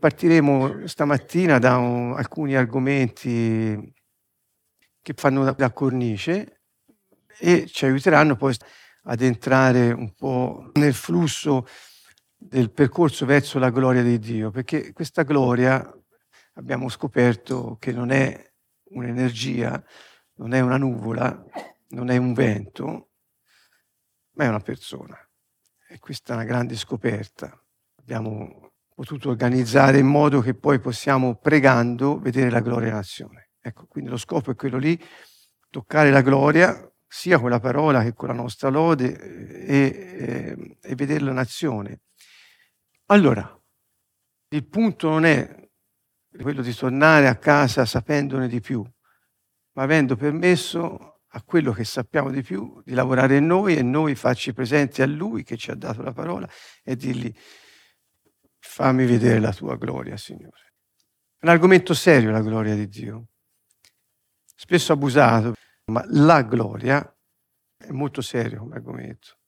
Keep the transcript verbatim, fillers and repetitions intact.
partiremo stamattina da un, alcuni argomenti che fanno da, da cornice e ci aiuteranno poi ad entrare un po' nel flusso del percorso verso la gloria di Dio, perché questa gloria abbiamo scoperto che non è un'energia, non è una nuvola, non è un vento, ma è una persona. E questa è una grande scoperta. Abbiamo potuto organizzare in modo che poi possiamo, pregando, vedere la gloria in azione. Ecco, quindi lo scopo è quello lì, toccare la gloria, sia con la parola che con la nostra lode, e, e, e vederla in azione. Allora, il punto non è quello di tornare a casa sapendone di più, ma avendo permesso a quello che sappiamo di più di lavorare in noi e noi farci presenti a Lui che ci ha dato la parola e dirgli: fammi vedere la tua gloria, Signore. È un argomento serio, la gloria di Dio, spesso abusato, ma la gloria è molto serio come argomento.